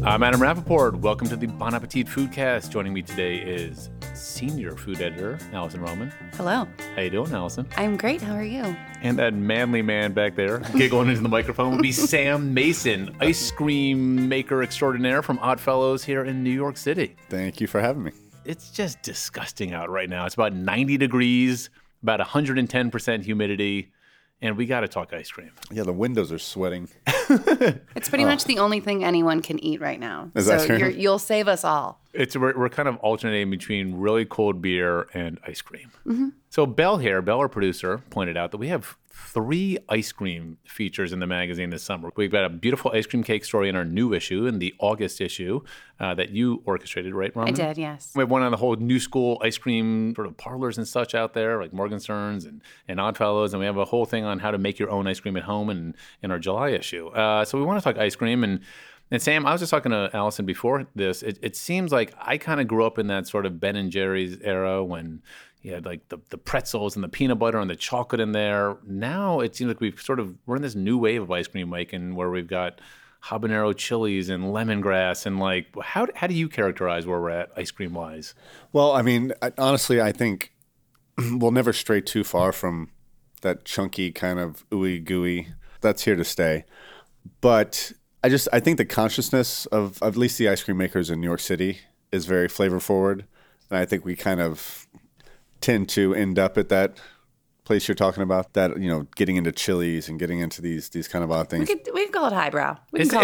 I'm Adam Rappaport. Welcome to the Bon Appetit Foodcast. Joining me today is Senior Food Editor, Allison Roman. Hello. How you doing, Allison? I'm great. How are you? And that manly man back there, giggling into the microphone, would be Sam Mason, ice cream maker extraordinaire from Oddfellows here in New York City. Thank you for having me. It's just disgusting out right now. It's about 90 degrees, about 110% humidity, and we got to talk ice cream. Yeah, the windows are sweating. It's pretty much the only thing anyone can eat right now. Is that true? You'll save us all. We're kind of alternating between really cold beer and ice cream. Mm-hmm. So Belle, our producer, pointed out that we have 3 ice cream features in the magazine this summer. We've got a beautiful ice cream cake story in our new issue, in the August issue, that you orchestrated, right, Roman? I did, yes. We have one on the whole new school ice cream sort of parlors and such out there, like Morgenstern's and Oddfellows, and we have a whole thing on how to make your own ice cream at home in our July issue. So we want to talk ice cream, and Sam, I was just talking to Allison before this. It seems like I kind of grew up in that sort of Ben and Jerry's era when you had like the pretzels and the peanut butter and the chocolate in there. Now it seems like we're in this new wave of ice cream making where we've got habanero chilies and lemongrass, and like how do you characterize where we're at ice cream wise? Well, I mean, honestly, I think we'll never stray too far from that chunky kind of ooey gooey. That's here to stay. But I think the consciousness of at least the ice cream makers in New York City is very flavor forward. And I think we kind of tend to end up at that place you're talking about, that, you know, getting into chilies and getting into these kind of odd things. We can call it highbrow.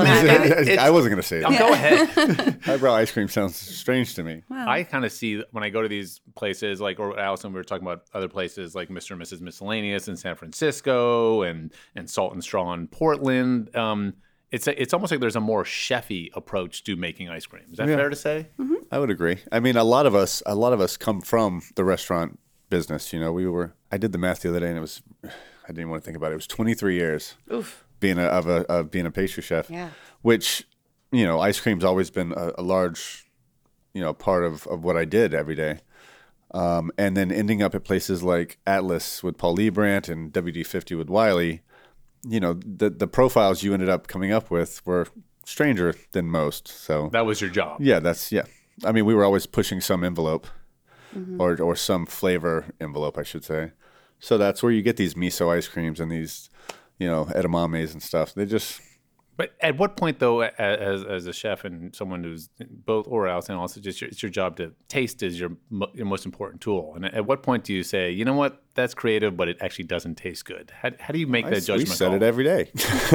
I wasn't going to say that. Go ahead. Highbrow ice cream sounds strange to me. Wow. I kind of see when I go to these places, like, or Allison, we were talking about other places like Mr. and Mrs. Miscellaneous in San Francisco and Salt and Straw in Portland. It's almost like there's a more chefy approach to making ice cream. Is that fair to say? Mm-hmm. I would agree. I mean, a lot of us come from the restaurant business. You know, I did the math the other day, and I didn't even want to think about it. It was 23 years being a pastry chef. Yeah. Which, you know, ice cream's always been a large, you know, part of what I did every day. And then ending up at places like Atlas with Paul Liebrandt and WD-50 with Wiley, you know, the profiles you ended up coming up with were stranger than most. So That was your job. yeah. I mean, we were always pushing some envelope or some flavor envelope, I should say. So that's where you get these miso ice creams and these, you know, edamames and stuff. They just... But at what point, though, as a chef and someone who's both, or else, and also just it's your job to taste is your most important tool. And at what point do you say, you know what, that's creative, but it actually doesn't taste good? How do you make that judgment? We said it every day.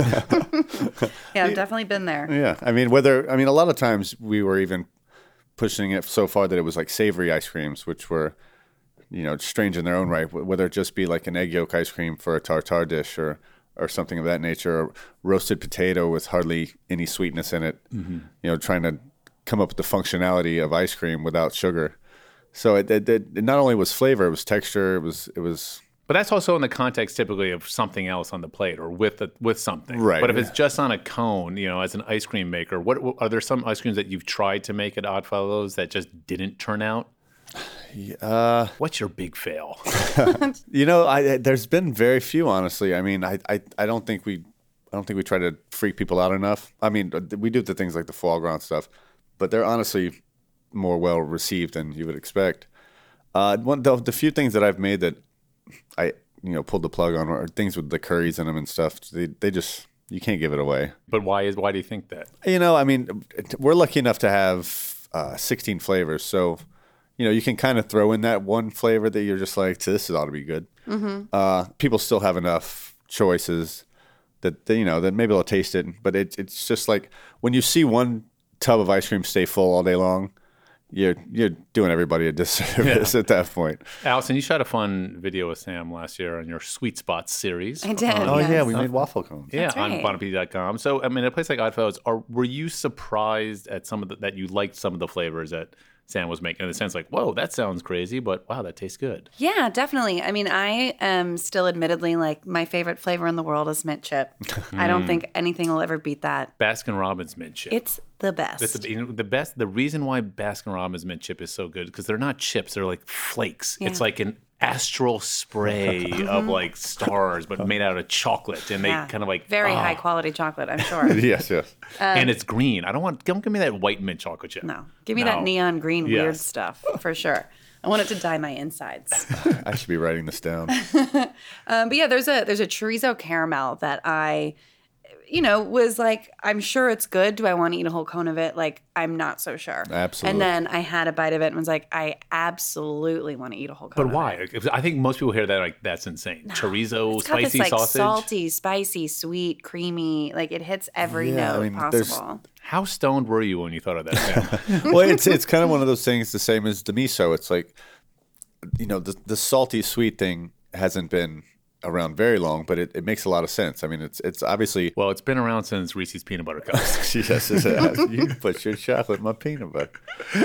Yeah, I've definitely been there. Yeah. I mean, a lot of times we were even pushing it so far that it was like savory ice creams, which were, you know, strange in their own right, whether it just be like an egg yolk ice cream for a tartare dish or something of that nature, or roasted potato with hardly any sweetness in it, you know, trying to come up with the functionality of ice cream without sugar. So it not only was flavor, it was texture, it was. But that's also in the context typically of something else on the plate or with something. Right. But if it's just on a cone, you know, as an ice cream maker, what are there some ice creams that you've tried to make at Oddfellows that just didn't turn out? What's your big fail? You know, there's been very few, honestly. I mean, I don't think we try to freak people out enough. I mean, we do the things like the foie gras stuff, but they're honestly more well received than you would expect. The few things that I've made that I, you know, pulled the plug on are things with the curries in them and stuff. They just, you can't give it away. But why do you think that? You know, I mean, we're lucky enough to have 16 flavors, so. You know, you can kind of throw in that one flavor that you're just like, this ought to be good. People still have enough choices that they, you know, that maybe they'll taste it. But it's just like when you see one tub of ice cream stay full all day long, you're doing everybody a disservice at that point. Allison, you shot a fun video with Sam last year on your Sweet Spots series. I did. Yeah, we made waffle cones. Yeah, That's right. on bonappetit.com. So, I mean, at a place like Oddfellows, were you surprised at that you liked some of the flavors that Sam was making, in the sense like, whoa, that sounds crazy, but wow, that tastes good? Yeah, definitely. I mean, I am still admittedly like my favorite flavor in the world is mint chip. I don't think anything will ever beat that. Baskin Robbins mint chip. It's the best. It's the best. The reason why Baskin Robbins mint chip is so good because they're not chips; they're like flakes. Yeah. It's like an astral spray of like stars, but made out of chocolate, and they kind of like very high quality chocolate, I'm sure. Yes. and it's green. Don't give me that white mint chocolate chip. No, give me that neon green weird Yes. stuff for sure. I want it to dye my insides. I should be writing this down. But yeah, there's a chorizo caramel that I, was like, I'm sure it's good. Do I want to eat a whole cone of it? Like, I'm not so sure. Absolutely. And then I had a bite of it and was like, I absolutely want to eat a whole cone. But why? I think most people hear that like that's insane. Chorizo, It's got spicy this, like, sausage. salty, spicy, sweet, creamy. Like, it hits every note possible. How stoned were you when you thought of that? Well, it's kind of one of those things the same as the miso. It's like, the salty sweet thing hasn't been around very long, but it makes a lot of sense. I mean, it's obviously. Well, it's been around since Reese's Peanut Butter Cups. Yes, it has. You put your chocolate in my peanut butter.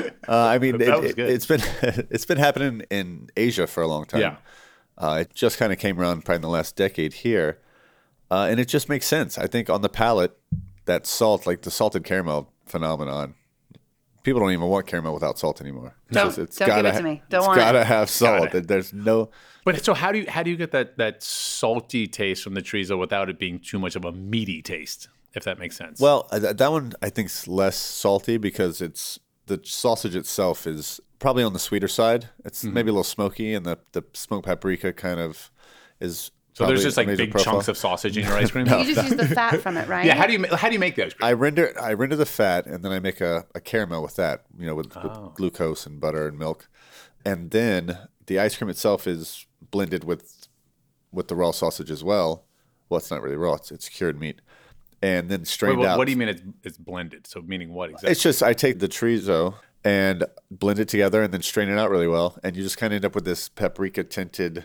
I mean, That was good. it's been happening in Asia for a long time. Yeah. It just kind of came around probably in the last decade here, and it just makes sense. I think on the palate, that salt, like the salted caramel phenomenon, people don't even want caramel without salt anymore. Don't give it to me. Don't want it. It's gotta have salt. Got it. There's no. But so how do you get that salty taste from the chorizo without it being too much of a meaty taste, if that makes sense? Well, that one I think is less salty because the sausage itself is probably on the sweeter side. It's maybe a little smoky, and the smoked paprika kind of is. So there's just like amazing big profile. chunks of sausage in your ice cream. You just use the fat from it, right? Yeah. How do you make the ice cream? I render the fat, and then I make a caramel with that, with glucose and butter and milk, and then the ice cream itself is blended with the raw sausage as well. Well, it's not really raw; it's cured meat, and then strained out. What do you mean it's blended? So meaning what exactly? It's just I take the chorizo and blend it together, and then strain it out really well, and you just kind of end up with this paprika tinted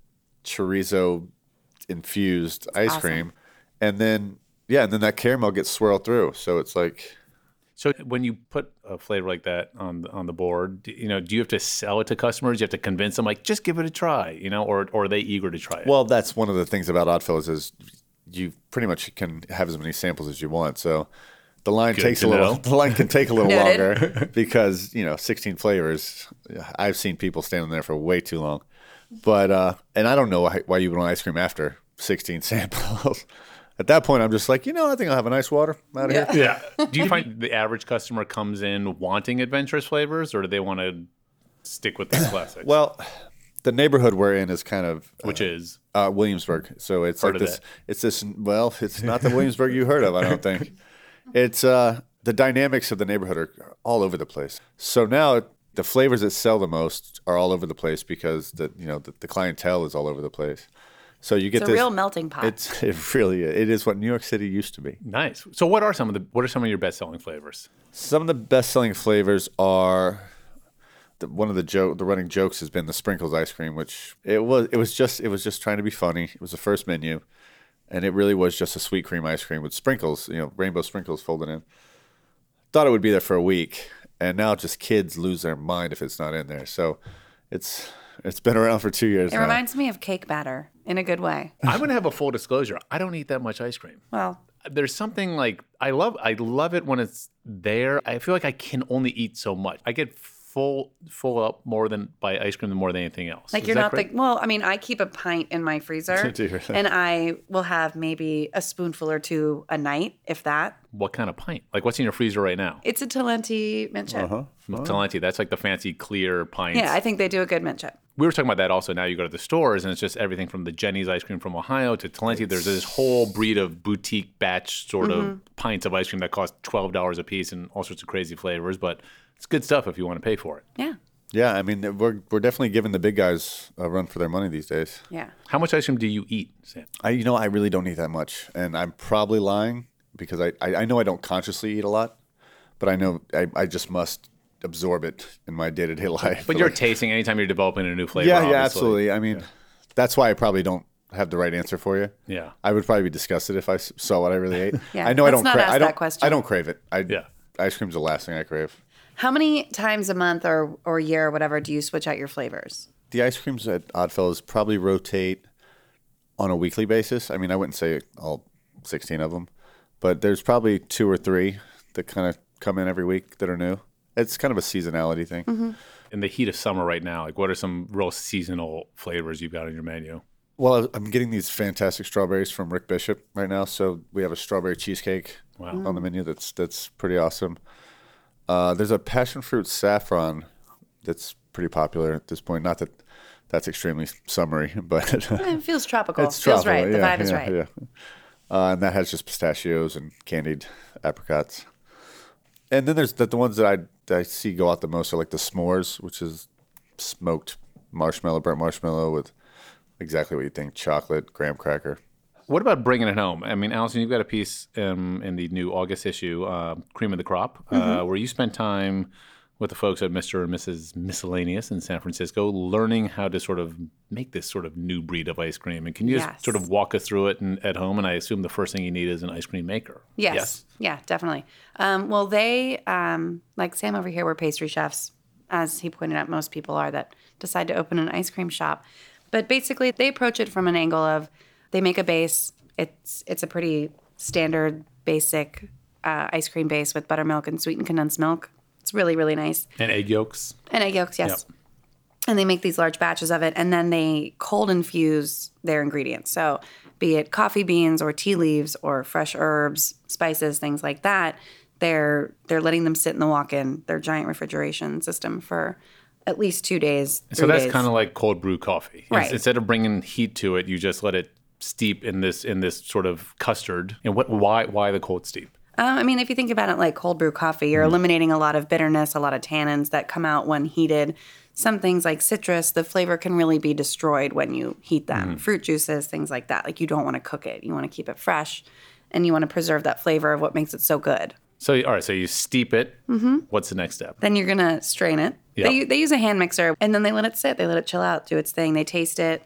chorizo infused ice cream, and then that caramel gets swirled through. So it's like. So when you put a flavor like that on the board, do you have to sell it to customers? You have to convince them, like, just give it a try, or are they eager to try it? Well, that's one of the things about Oddfellows is you pretty much can have as many samples as you want. So the line can take a little longer because 16 flavors. I've seen people standing there for way too long, but and I don't know why you would want ice cream after 16 samples. At that point, I'm just like, I think I'll have a nice water out of here. Yeah. Do you find the average customer comes in wanting adventurous flavors, or do they want to stick with the classics? Well, the neighborhood we're in is kind of which is Williamsburg. So it's Heard like of this. that. It's this. Well, it's not the Williamsburg you heard of. I don't think. It's the dynamics of the neighborhood are all over the place. So now the flavors that sell the most are all over the place because the clientele is all over the place. So you get It's a real melting pot. It really is. It is what New York City used to be. nice. So what are some of your best selling flavors? Some of the best selling flavors are one of the running jokes has been the sprinkles ice cream, which it was just trying to be funny. It was the first menu, and it really was just a sweet cream ice cream with sprinkles, rainbow sprinkles folded in. Thought it would be there for a week, and now just kids lose their mind if it's not in there. So it's been around for 2 years now. It reminds me of cake batter in a good way. I'm going to have a full disclosure. I don't eat that much ice cream. Well, There's something like I love it when it's there. I feel like I can only eat so much. I get full up more than by ice cream more than anything else. like Is you're that not correct? well, I mean, I keep a pint in my freezer Do you really? and I will have maybe a spoonful or two a night, if that. What kind of pint? Like what's in your freezer right now? It's a Talenti mint chip. Talenti. That's like the fancy clear pints. Yeah, I think they do a good mint chip. We were talking about that also. Now you go to the stores and it's just everything from the Jenny's ice cream from Ohio to Talenti. There's this whole breed of boutique batch sort of pints of ice cream that cost $12 a piece and all sorts of crazy flavors. But it's good stuff if you want to pay for it. Yeah. Yeah, I mean, we're definitely giving the big guys a run for their money these days. Yeah. How much ice cream do you eat, Sam? I really don't eat that much, and I'm probably lying because I know I don't consciously eat a lot, but I know I just must absorb it in my day-to-day life. But you're tasting anytime you're developing a new flavor. yeah, obviously. absolutely. I mean, that's why I probably don't have the right answer for you. Yeah. I would probably be disgusted if I saw what I really ate. Yeah, I know let's not ask I don't that question. I don't crave it. Yeah. Ice cream's the last thing I crave. How many times a month or year or whatever do you switch out your flavors? The ice creams at Oddfellows probably rotate on a weekly basis. I mean, I wouldn't say all 16 of them, but there's probably 2 or 3 that kind of come in every week that are new. It's kind of a seasonality thing. in the heat of summer right now, like what are some real seasonal flavors you've got on your menu? Well, I'm getting these fantastic strawberries from Rick Bishop right now. So we have a strawberry cheesecake on the menu that's pretty awesome. There's a passion fruit saffron that's pretty popular at this point. Not that that's extremely summery, but It feels tropical. it's Feels tropical. right. The Yeah, vibe is yeah, right. Yeah. And that has just pistachios and candied apricots. And then there's the ones that I see go out the most are like the s'mores, which is smoked marshmallow, burnt marshmallow with exactly what you think, chocolate, graham cracker. What about bringing it home? I mean, Allison, you've got a piece in the new August issue, Cream of the Crop, where you spent time with the folks at Mr. and Mrs. Miscellaneous in San Francisco learning how to sort of make this sort of new breed of ice cream. And can you just sort of walk us through it at home? And I assume the first thing you need is an ice cream maker. Yes. Yeah, definitely. Well, they, like Sam over here, were pastry chefs, as he pointed out, most people are that decide to open an ice cream shop. But basically, they approach it from an angle of they make a base. It's a pretty standard, basic ice cream base with buttermilk and sweetened condensed milk. It's really, really nice. And egg yolks. And egg yolks, yes. Yep. And they make these large batches of it, and then they cold infuse their ingredients. So be it coffee beans or tea leaves or fresh herbs, spices, things like that, they're letting them sit in the walk-in, their giant refrigeration system for at least 2 days. So that's kind of like cold brew coffee. Right. Instead of bringing heat to it, you just let it steep in this sort of custard. And why the cold steep? I mean, if you think about it like cold brew coffee, you're eliminating a lot of bitterness, a lot of tannins that come out when heated. Some things like citrus, the flavor can really be destroyed when you heat them. Fruit juices, things like that. Like you don't want to cook it. You want to keep it fresh, and you want to preserve that flavor of what makes it so good. So, all right, so you steep it. What's the next step? Then you're going to strain it. Yep. They use a hand mixer, and then they let it sit. They let it chill out, do its thing. They taste it.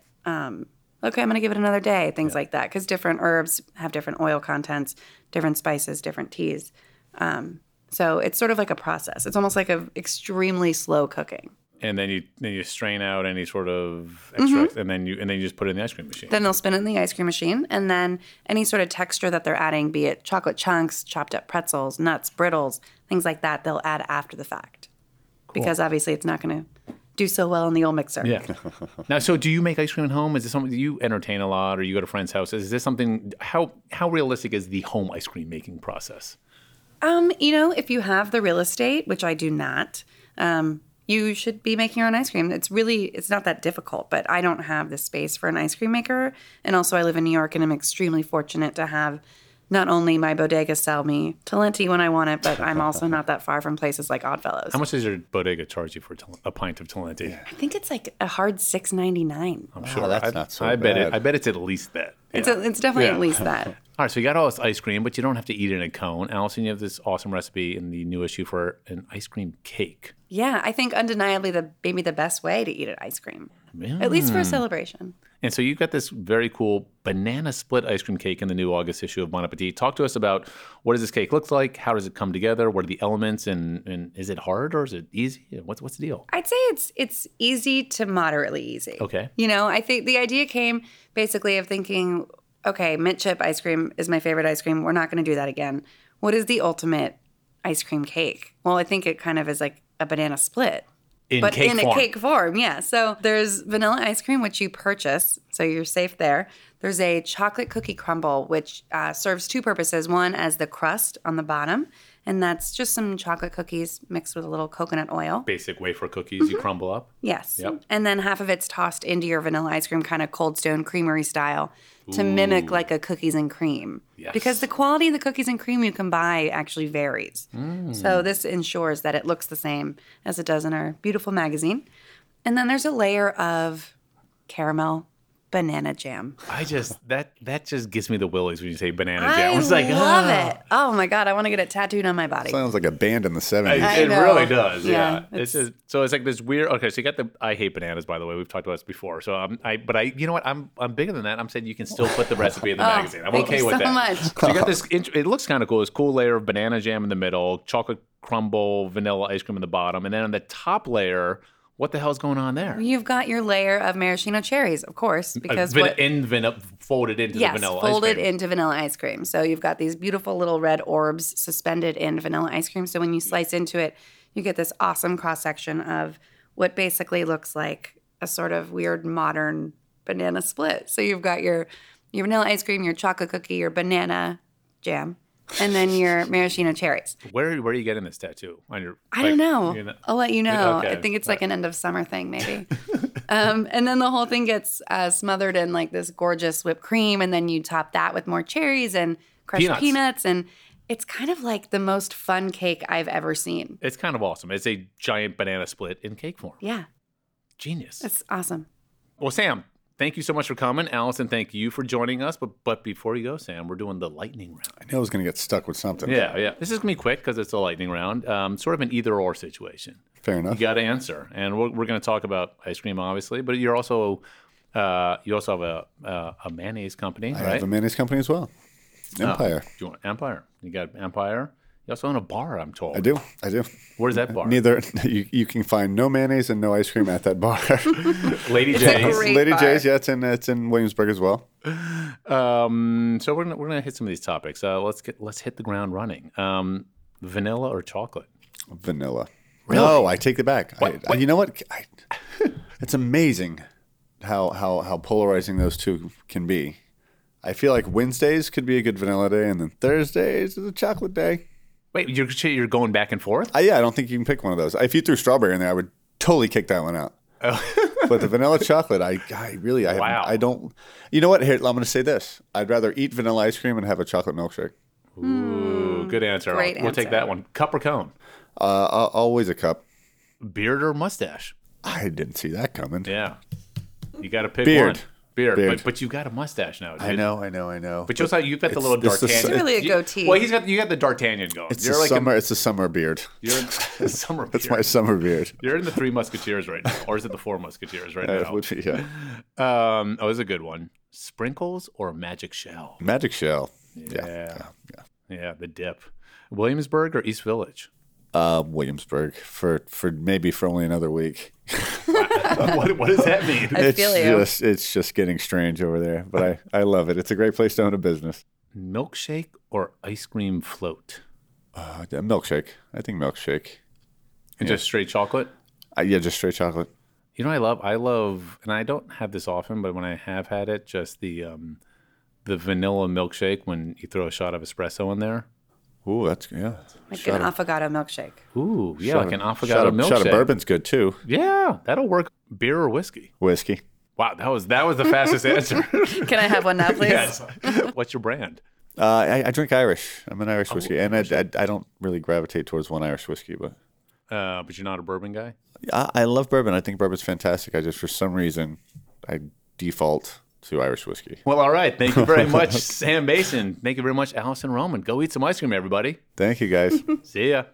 Okay, I'm going to give it another day, things like that. Because different herbs have different oil contents, different spices, different teas. So it's sort of like a process. It's almost like a extremely slow cooking. And then you strain out any sort of extract, and then you just put it in the ice cream machine. Then they'll spin it in the ice cream machine, and then any sort of texture that they're adding, be it chocolate chunks, chopped up pretzels, nuts, brittles, things like that, they'll add after the fact. Because obviously it's not going to do so well in the old mixer. Yeah. Now, so do you make ice cream at home? Is this something that you entertain a lot, or you go to friends' houses? Is this something? How realistic is the home ice cream making process? If you have the real estate, which I do not, you should be making your own ice cream. It's not that difficult, but I don't have the space for an ice cream maker. And also I live in New York, and I'm extremely fortunate to have not only my bodega sell me Talenti when I want it, but I'm also not that far from places like Oddfellows. How much does your bodega charge you for a pint of Talenti? I think it's like a hard $6.99. I'm sure. That's not so I bad. bet it's at least that. It's Yeah. it's definitely Yeah. at least that. All right, so you got all this ice cream, but you don't have to eat it in a cone. Allison, you have this awesome recipe in the new issue for an ice cream cake. Yeah, I think undeniably maybe the best way to eat an ice cream, at least for a celebration. And so you've got this very cool banana split ice cream cake in the new August issue of Bon Appetit. Talk to us about what does this cake look like? How does it come together? What are the elements? And is it hard or is it easy? What's the deal? I'd say it's easy to moderately easy. Okay. I think the idea came basically of thinking, okay, mint chip ice cream is my favorite ice cream. We're not going to do that again. What is the ultimate ice cream cake? Well, I think it kind of is like a banana split. In a cake form, yeah. So there's vanilla ice cream, which you purchase, so you're safe there. There's a chocolate cookie crumble, which serves two purposes. One, as the crust on the bottom, and that's just some chocolate cookies mixed with a little coconut oil. Basic wafer cookies you crumble up. Yes. Yep. And then half of it's tossed into your vanilla ice cream, kind of Cold Stone creamery style, to mimic like a cookies and cream. Yes. Because the quality of the cookies and cream you can buy actually varies. So this ensures that it looks the same as it does in our beautiful magazine. And then there's a layer of caramel banana jam. That just gives me the willies when you say banana I jam. It's like, love it. Oh my God, I want to get it tattooed on my body. Sounds like a band in the 70s. I It know. really does, Yeah, yeah. It's just, so it's like this weird. Okay, so you got the. I hate bananas, by the way. We've talked about this before. So you know what? I'm bigger than that. I'm saying you can still put the recipe in the magazine. I'm thank okay you with so that. much. So you got this. It looks kind of cool. This cool layer of banana jam in the middle, chocolate crumble, vanilla ice cream in the bottom, and then on the top layer, what the hell's going on there? You've got your layer of maraschino cherries, of course, because folded into the vanilla folded ice cream. into vanilla ice cream. So you've got these beautiful little red orbs suspended in vanilla ice cream. So when you slice into it, you get this awesome cross section of what basically looks like a sort of weird modern banana split. So you've got your vanilla ice cream, your chocolate cookie, your banana jam, and then your maraschino cherries. Where are you getting this tattoo on your? I don't know. You know? I'll let you know. Okay. I think it's like an end of summer thing, maybe. And then the whole thing gets smothered in like this gorgeous whipped cream, and then you top that with more cherries and crushed peanuts, and it's kind of like the most fun cake I've ever seen. It's kind of awesome. It's a giant banana split in cake form. Yeah, Genius. it's awesome. Well, Sam, thank you so much for coming. Allison, thank you for joining us. But before you go, Sam, we're doing the lightning round. I knew I was going to get stuck with something. Yeah. This is going to be quick because it's a lightning round. Sort of an either-or situation. Fair You enough. got to answer. And we're going to talk about ice cream, obviously. But you're also you also have a mayonnaise company, I right? have a mayonnaise company as well. Empire. Do you want Empire? You got Empire. You also own a bar, I'm told. I do. Where's that bar? Neither you can find no mayonnaise and no ice cream at that bar. Lady It's a J's. great Lady bar. J's, yeah, it's in Williamsburg as well. So we're gonna hit some of these topics. Let's hit the ground running. Vanilla or chocolate? Vanilla. No, I take it back. You know what? It's amazing how polarizing those two can be. I feel like Wednesdays could be a good vanilla day, and then Thursdays is a chocolate day. Wait, you're going back and forth? Yeah, I don't think you can pick one of those. If you threw strawberry in there, I would totally kick that one out. But the vanilla chocolate, I Wow. I don't. You know what? Here, I'm going to say this. I'd rather eat vanilla ice cream and have a chocolate milkshake. Ooh, good answer. Great We'll take answer. that one. Cup or cone? Always a cup. Beard or mustache? I didn't see that coming. Yeah. You got to pick Beard. one. Beard. Beard. But you've got a mustache now, dude. I know. But you've got the little It's the- D'Artagnan. It's really a You- goatee. Well, you got the D'Artagnan going. It's You're a like summer. It's a summer beard. You're in a summer beard. That's my summer beard. You're in the Three Musketeers right now. Or is it the Four Musketeers right now? Would be, yeah. This is a good one. Sprinkles or magic shell? Magic shell. Yeah, the dip. Williamsburg or East Village? Williamsburg for only another week. What does that mean? I feel you. It's just getting strange over there, but I love it. It's a great place to own a business. Milkshake or ice cream float? Milkshake. I think milkshake. And just straight chocolate? Just straight chocolate. You know what I love, and I don't have this often, but when I have had it, just the vanilla milkshake when you throw a shot of espresso in there. Ooh, that's Like an affogato milkshake. Ooh, yeah, like an shot affogato of milkshake. bourbon's good too. Yeah, that'll work. Beer or whiskey? Whiskey. Wow, that was the fastest answer. Can I have one now, please? Yes. What's your brand? I drink Irish. I'm an Irish whiskey, and I don't really gravitate towards one Irish whiskey, but But you're not a bourbon guy? I love bourbon. I think bourbon's fantastic. I just, for some reason, I default to Irish whiskey. Well, all right. Thank you very much, Sam Mason. Thank you very much, Allison Roman. Go eat some ice cream, everybody. Thank you, guys. See ya.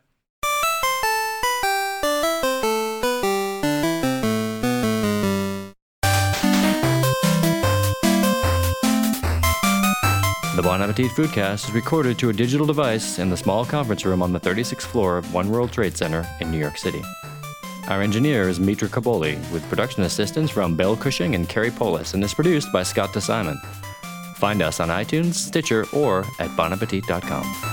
The Bon Appetit Foodcast is recorded to a digital device in the small conference room on the 36th floor of One World Trade Center in New York City. Our engineer is Mitra Kaboli, with production assistance from Bill Cushing and Carrie Polis, and is produced by Scott DeSimon. Find us on iTunes, Stitcher, or at bonappetit.com.